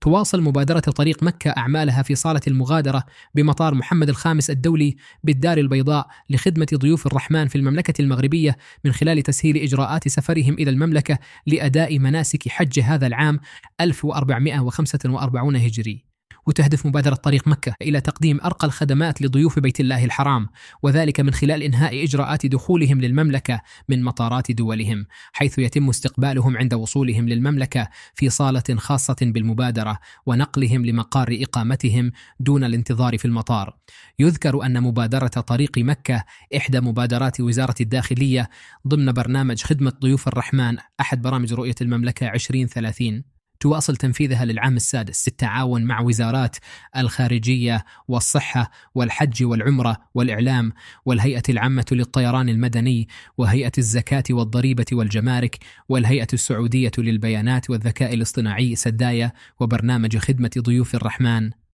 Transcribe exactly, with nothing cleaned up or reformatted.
تواصل مبادرة طريق مكة أعمالها في صالة المغادرة بمطار محمد الخامس الدولي بالدار البيضاء لخدمة ضيوف الرحمن في المملكة المغربية من خلال تسهيل إجراءات سفرهم إلى المملكة لأداء مناسك حج هذا العام ألف وأربعمائة وخمسة وأربعين هجري. وتهدف مبادرة طريق مكة إلى تقديم أرقى الخدمات لضيوف بيت الله الحرام، وذلك من خلال إنهاء إجراءات دخولهم للمملكة من مطارات دولهم، حيث يتم استقبالهم عند وصولهم للمملكة في صالة خاصة بالمبادرة ونقلهم لمقار إقامتهم دون الانتظار في المطار. يذكر أن مبادرة طريق مكة إحدى مبادرات وزارة الداخلية ضمن برنامج خدمة ضيوف الرحمن، أحد برامج رؤية المملكة عشرين ثلاثين، تواصل تنفيذها للعام السادس بالتعاون مع وزارات الخارجية والصحة والحج والعمرة والإعلام والهيئة العامة للطيران المدني وهيئة الزكاة والضريبة والجمارك والهيئة السعودية للبيانات والذكاء الاصطناعي سدايا وبرنامج خدمة ضيوف الرحمن